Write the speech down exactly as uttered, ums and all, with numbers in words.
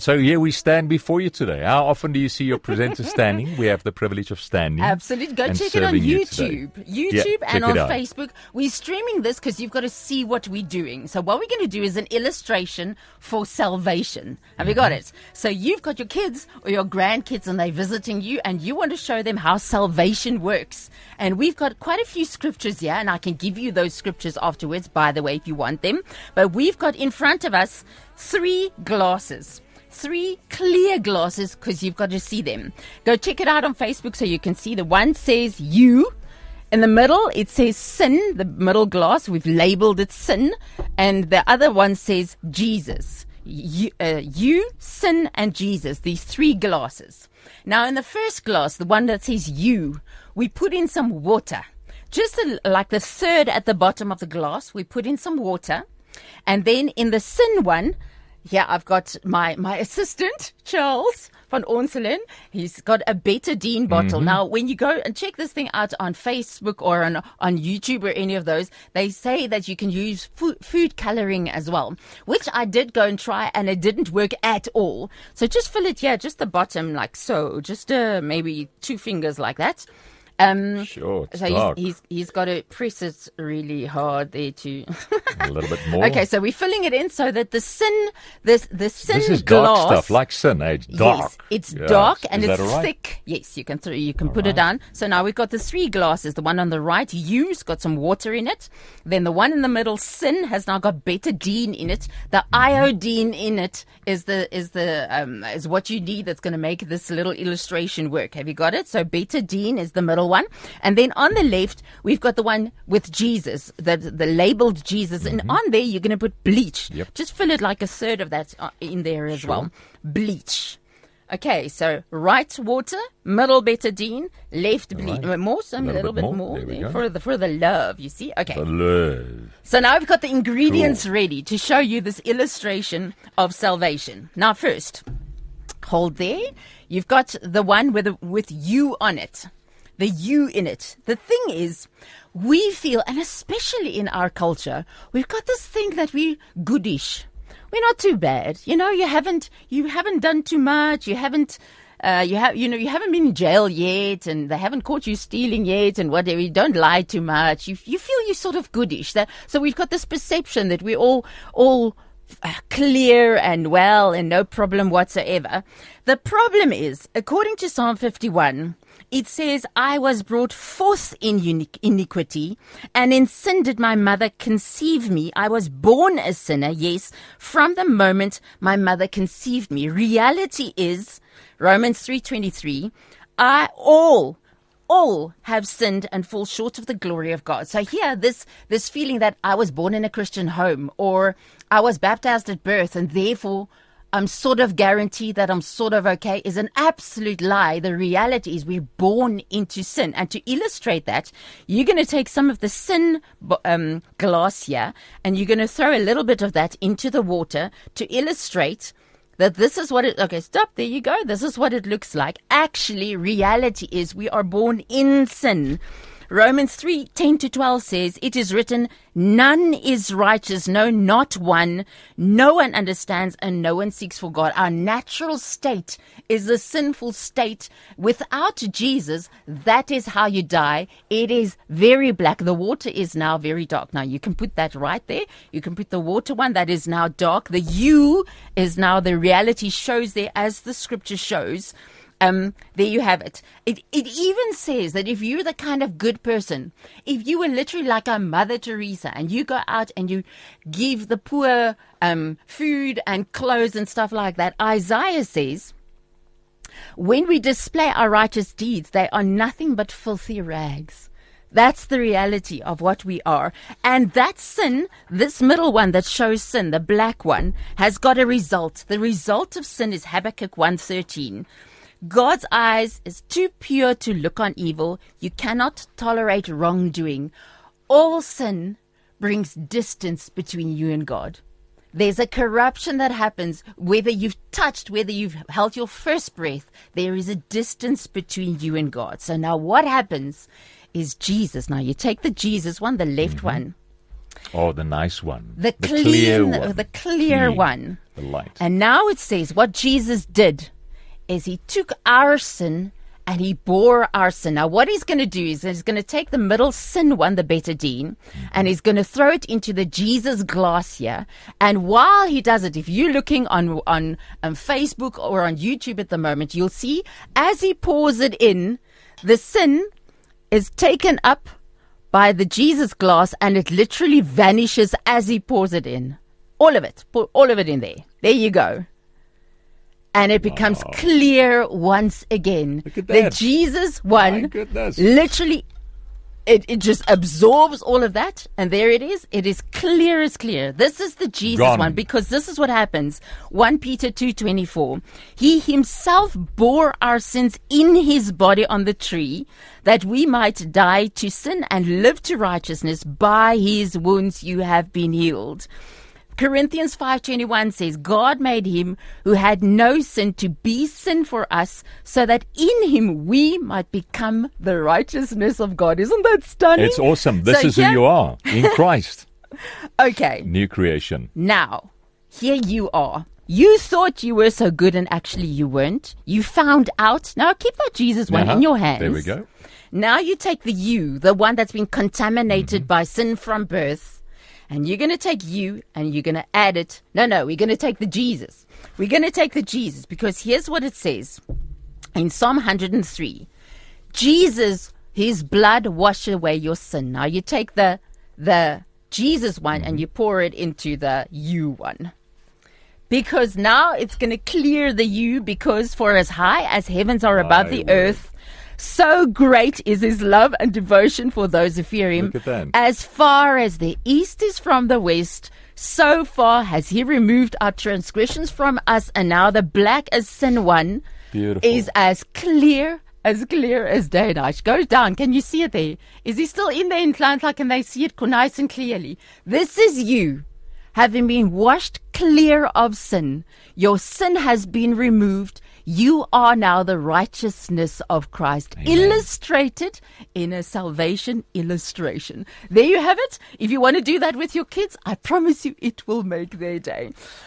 So here we stand before you today. How often do you see your presenter standing? We have the privilege of standing. Absolutely. Go check it on YouTube. You YouTube yeah, and on Facebook. We're streaming this because you've got to see what we're doing. So what we're going to do is an illustration for salvation. Have mm-hmm. you got it? So you've got your kids or your grandkids and they're visiting you and you want to show them how salvation works. And we've got quite a few scriptures here and I can give you those scriptures afterwards, by the way, if you want them. But we've got in front of us three glasses. Three clear glasses because you've got to see them. Go check it out on Facebook so you can see. The one says you. In the middle, it says sin. The middle glass, we've labeled it sin. And the other one says Jesus. You, uh, you, sin, and Jesus. These three glasses. Now, in the first glass, the one that says you, we put in some water. Just a, like the third at the bottom of the glass, we put in some water. And then in the sin one, yeah, I've got my, my assistant, Charles van Onselen. He's got a betadine bottle. Mm-hmm. Now, when you go and check this thing out on Facebook or on, on YouTube or any of those, they say that you can use food, food coloring as well, which I did go and try and it didn't work at all. So just fill it here, just the bottom like so, just uh, maybe two fingers like that. Um, sure, it's so dark. he's, he's he's got to press it really hard there too. A little bit more. Okay, so we're filling it in so that the sin, this the sin This is glass, dark stuff, like sin. Eh? It's dark. Yes, it's yeah. dark and is it's right? thick. Yes, you can th- you can All put right. it down. So now we've got the three glasses. The one on the right, you's got some water in it. Then the one in the middle, sin, has now got betadine in it. The iodine in it is the is the um, is what you need. That's going to make this little illustration work. Have you got it? So betadine is the middle one, and then on the left, we've got the one with Jesus, the, the labeled Jesus. Mm-hmm. And on there, you're going to put bleach. Yep. Just fill it like a third of that in there as Sure. well. Bleach. Okay, so right water, middle betadine, left bleach. Right. More, some a little, bit bit more. more, There we there go. for the for the love, you see? Okay. The love. So now we've got the ingredients Cool. ready to show you this illustration of salvation. Now first, hold there. You've got the one with, the, with you on it. The you in it. The thing is, we feel, and especially in our culture, we've got this thing that we're goodish. We're not too bad. You know, you haven't, you haven't done too much. You haven't, uh, you have, you know, you haven't been in jail yet and they haven't caught you stealing yet and whatever. You don't lie too much. You, you feel you're sort of goodish. That, so we've got this perception that we're all, all, Uh, clear and well and no problem whatsoever. The problem is, according to Psalm fifty-one, it says, I was brought forth in unique iniquity, and in sin did my mother conceive me. I was born a sinner, yes, from the moment my mother conceived me. Reality is, Romans three twenty-three, I all all have sinned and fall short of the glory of God. So here, this this feeling that I was born in a Christian home or I was baptized at birth and therefore I'm sort of guaranteed that I'm sort of okay is an absolute lie. The reality is we're born into sin. And to illustrate that, you're going to take some of the sin um, glass here and you're going to throw a little bit of that into the water to illustrate that this is what it, okay, stop, there you go. This is what it looks like. Actually, reality is we are born in sin. Romans three ten to twelve says, it is written, none is righteous, no, not one. No one understands and no one seeks for God. Our natural state is a sinful state. Without Jesus, that is how you die. It is very black. The water is now very dark. Now, you can put that right there. You can put the water one that is now dark. The you is now the reality shows there as the scripture shows. Um, there you have it. It it even says that if you're the kind of good person, if you were literally like a Mother Teresa and you go out and you give the poor um, food and clothes and stuff like that, Isaiah says, when we display our righteous deeds, they are nothing but filthy rags. That's the reality of what we are. And that sin, this middle one that shows sin, the black one, has got a result. The result of sin is Habakkuk one thirteen. God's eyes is too pure to look on evil. You cannot tolerate wrongdoing. All sin brings distance between you and God. There's a corruption that happens, whether you've touched, whether you've held your first breath, there is a distance between you and God. So now what happens is Jesus. Now you take the Jesus one, the left mm-hmm. one. Oh, the nice one. The, the clean, clear one. The clear Clean. one. The light. And now it says what Jesus did is he took our sin and he bore our sin. Now, what he's going to do is he's going to take the middle sin one, the betadine, mm-hmm. and he's going to throw it into the Jesus glass here. And while he does it, if you're looking on, on on Facebook or on YouTube at the moment, you'll see as he pours it in, the sin is taken up by the Jesus glass and it literally vanishes as he pours it in. All of it. Pour all of it in there. There you go. And it becomes wow. clear once again. Look at that. The Jesus one, My goodness. literally, it, it just absorbs all of that. And there it is. It is clear as clear. This is the Jesus Gone. one, because this is what happens. First Peter two twenty-four. He himself bore our sins in his body on the tree, that we might die to sin and live to righteousness. By his wounds you have been healed. Corinthians five twenty-one says, God made him who had no sin to be sin for us, so that in him we might become the righteousness of God. Isn't that stunning? It's awesome. This so is here, who you are in Christ. Okay. New creation. Now, here you are. You thought you were so good and actually you weren't. You found out. Now keep that Jesus one uh-huh. in your hands. There we go. Now you take the you, the one that's been contaminated mm-hmm. by sin from birth. And you're going to take you and you're going to add it. No, no, we're going to take the Jesus. We're going to take the Jesus, because here's what it says in Psalm one hundred three. Jesus, his blood washed away your sin. Now you take the the Jesus one mm-hmm. and you pour it into the you one. Because now it's going to clear the you, because for as high as heavens are above My the word. earth, so great is his love and devotion for those who fear him. Look at that. As far as the east is from the west, so far has he removed our transgressions from us. And now the black as sin one Beautiful. is as clear, as clear as day and night. Goes down. Can you see it there? Is he still in there in Kleintal? Can they see it nice and clearly? This is you, having been washed clear of sin. Your sin has been removed. You are now the righteousness of Christ, Amen. Illustrated in a salvation illustration. There you have it. If you want to do that with your kids, I promise you it will make their day.